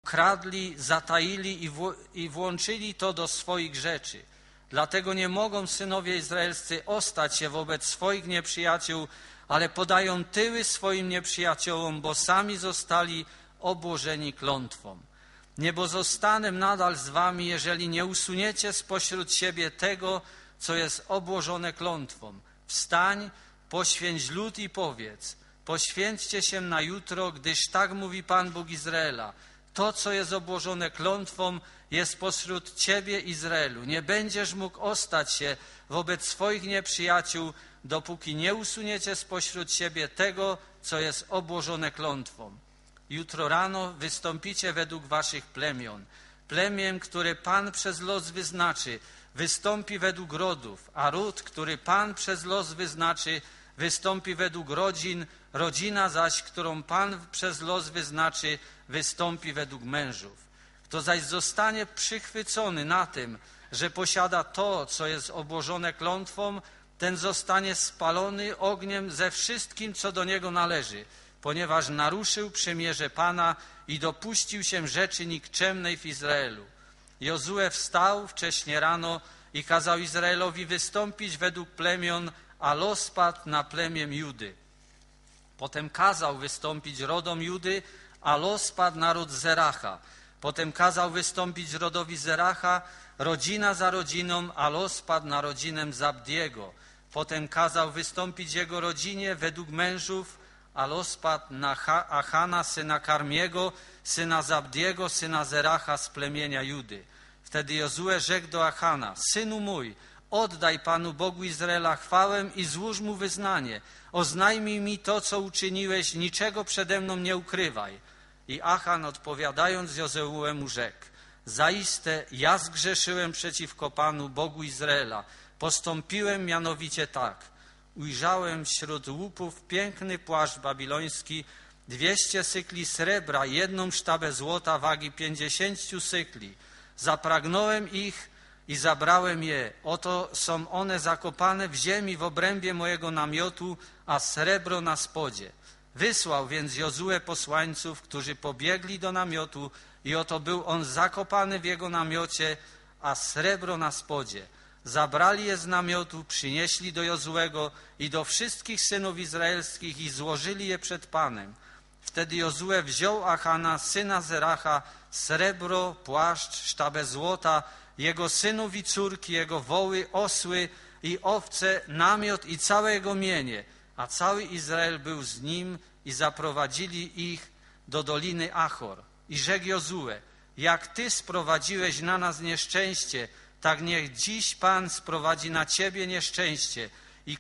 ukradli, zataili i włączyli to do swoich rzeczy. Dlatego nie mogą synowie izraelscy ostać się wobec swoich nieprzyjaciół, ale podają tyły swoim nieprzyjaciołom, bo sami zostali obłożeni klątwą. Nie pozostanę nadal z wami, jeżeli nie usuniecie spośród siebie tego, co jest obłożone klątwą. Wstań, poświęć lud i powiedz, poświęćcie się na jutro, gdyż tak mówi Pan Bóg Izraela. To, co jest obłożone klątwą, jest pośród ciebie, Izraelu. Nie będziesz mógł ostać się wobec swoich nieprzyjaciół, dopóki nie usuniecie spośród siebie tego, co jest obłożone klątwą. Jutro rano wystąpicie według waszych plemion. Plemię, które Pan przez los wyznaczy, wystąpi według rodów, a ród, który Pan przez los wyznaczy, wystąpi według rodzin, rodzina zaś, którą Pan przez los wyznaczy, wystąpi według mężów. Kto zaś zostanie przychwycony na tym, że posiada to, co jest obłożone klątwą, ten zostanie spalony ogniem ze wszystkim, co do niego należy, ponieważ naruszył przymierze Pana i dopuścił się rzeczy nikczemnej w Izraelu. Jozue wstał wcześnie rano i kazał Izraelowi wystąpić według plemion, a los spadł na plemię Judy. Potem kazał wystąpić rodom Judy, a los spadł na ród Zeracha. Potem kazał wystąpić rodowi Zeracha, rodzina za rodziną, a los spadł na rodzinę Zabdiego. Potem kazał wystąpić jego rodzinie według mężów, a los spadł na Achana, syna Karmiego, syna Zabdiego, syna Zeracha z plemienia Judy. Wtedy Jozue rzekł do Achana: synu mój, oddaj Panu Bogu Izraela chwałę i złóż mu wyznanie. Oznajmij mi to, co uczyniłeś, niczego przede mną nie ukrywaj. I Achan, odpowiadając Jozuemu, rzekł: zaiste ja zgrzeszyłem przeciwko Panu Bogu Izraela. Postąpiłem mianowicie tak. Ujrzałem wśród łupów piękny płaszcz babiloński, 200 sykli srebra, 1 sztabę złota wagi 50 sykli. Zapragnąłem ich i zabrałem je. Oto są one zakopane w ziemi w obrębie mojego namiotu, a srebro na spodzie. Wysłał więc Jozue posłańców, którzy pobiegli do namiotu i oto był on zakopany w jego namiocie, a srebro na spodzie. Zabrali je z namiotu, przynieśli do Jozuego i do wszystkich synów izraelskich i złożyli je przed Panem. Wtedy Jozue wziął Achana, syna Zeracha, srebro, płaszcz, sztabę złota, jego synów i córki, jego woły, osły i owce, namiot i całe jego mienie, a cały Izrael był z nim i zaprowadzili ich do doliny Achor. I rzekł Jozue: jak ty sprowadziłeś na nas nieszczęście, tak niech dziś Pan sprowadzi na ciebie nieszczęście.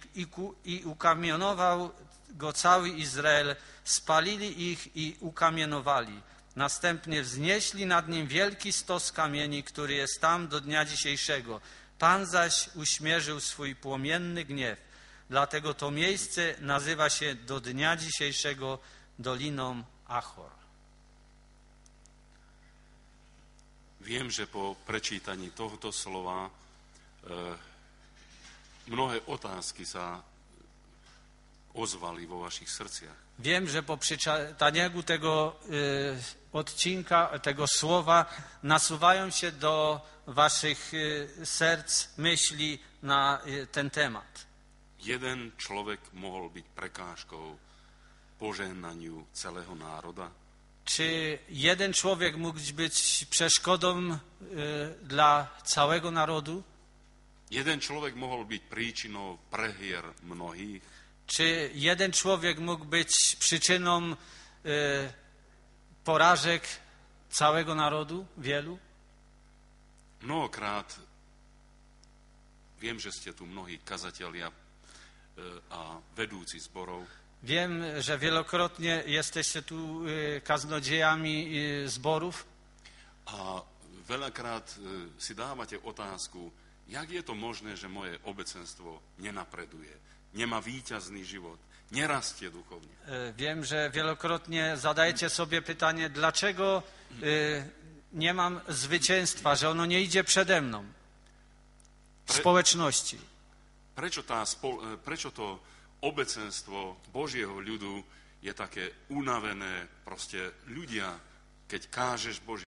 I ukamionował go cały Izrael, spalili ich i ukamienowali. Następnie wznieśli nad nim wielki stos kamieni, który jest tam do dnia dzisiejszego. Pan zaś uśmierzył swój płomienny gniew. Dlatego to miejsce nazywa się do dnia dzisiejszego Doliną Achor. Viem, že po prečítaní tohoto slova mnohé otázky sa ozvali vo vašich srdciach. Wiem, że po przeczytaniu tego odcinka, tego słowa nasuwają się do waszych serc myśli na ten temat. Jeden človek mohol byť prekážkou požehnaniu celého národa? Czy jeden człowiek mógł być przeszkodą dla całego narodu? Jeden človek mohol byť príčinou prehier mnohých? Czy jeden człowiek mógł być przyczyną porażek całego narodu, wielu? Mnohokrát, viem, že ste tu mnohí kazatelia a vedúci zborov. Wiem, że wielokrotnie jesteście tu kaznodziejami zborów. A veľakrát si dávate otázku, jak je to možné, že moje obecenstvo nenapreduje, nemá víťazný život, nerastie duchovne. Wiem, że wielokrotnie zadajecie sobie pytanie, dlaczego nie mam zwycięstwa, że ono nie idzie przede mną w społeczności. Prečo to obecenstvo Božieho ľudu je také unavené, proste ľudia keď kážeš Božie